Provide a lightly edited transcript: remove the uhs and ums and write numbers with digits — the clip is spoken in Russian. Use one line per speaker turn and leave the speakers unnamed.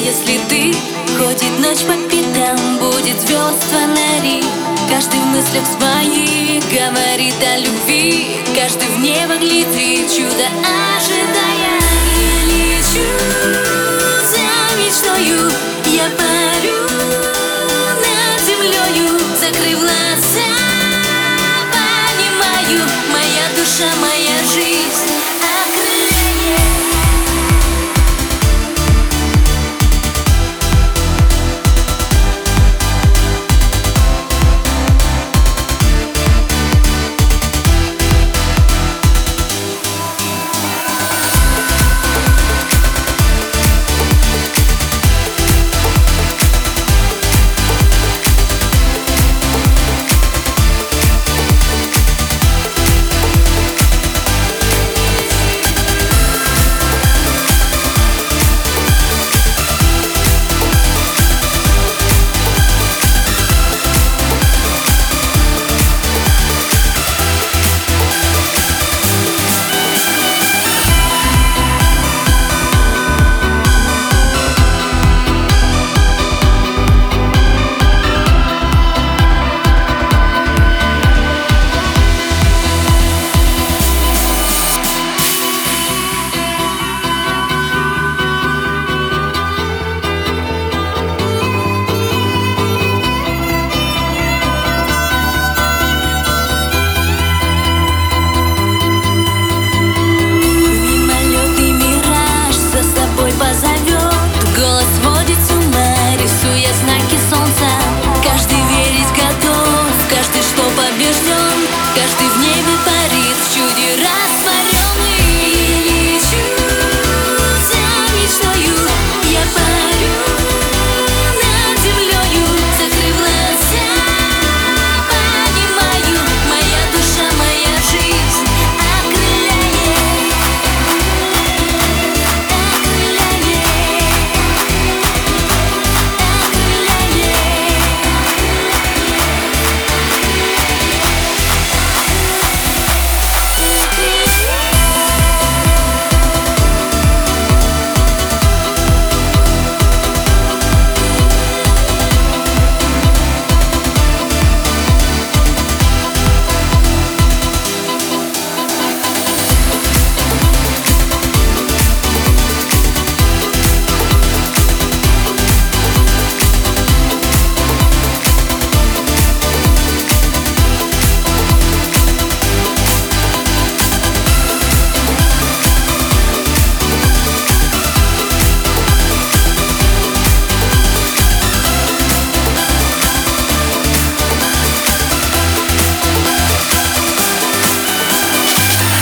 если ты. Ходит ночь по пятам, будет звезд фонари. Каждый в мыслях своих говорит о любви. Каждый в небо глядит, чудо ожидая. Я лечу за мечтою, я парю над землею. Закрыв глаза, понимаю, моя душа, моя жизнь.